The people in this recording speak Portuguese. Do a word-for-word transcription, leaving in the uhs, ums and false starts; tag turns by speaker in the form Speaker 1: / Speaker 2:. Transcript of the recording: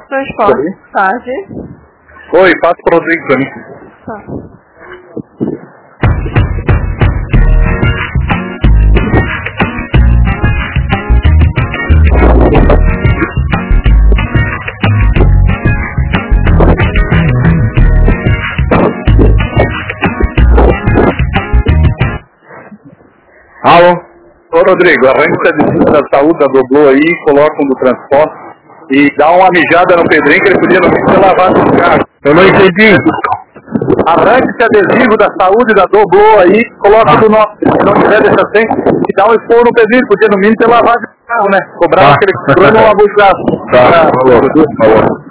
Speaker 1: Transporte. Tarde.
Speaker 2: Oi, passa pro Rodrigo pra mim.
Speaker 1: Tá.
Speaker 2: Alô? Ô Rodrigo, arranca a descida da saúde da Doblô aí, coloca um do transporte e dá uma mijada no Pedrinho que ele podia não ter lavado o carro.
Speaker 3: Eu não entendi.
Speaker 2: Arranca esse adesivo da saúde da Doblô aí, coloca ah. do nosso, se não tiver deixa sem, e dá um expor no Pedrinho, podia no mínimo ter lavado o carro, né? Cobrar ah. aquele que não lavou o carro.
Speaker 3: Tá, falou, falou.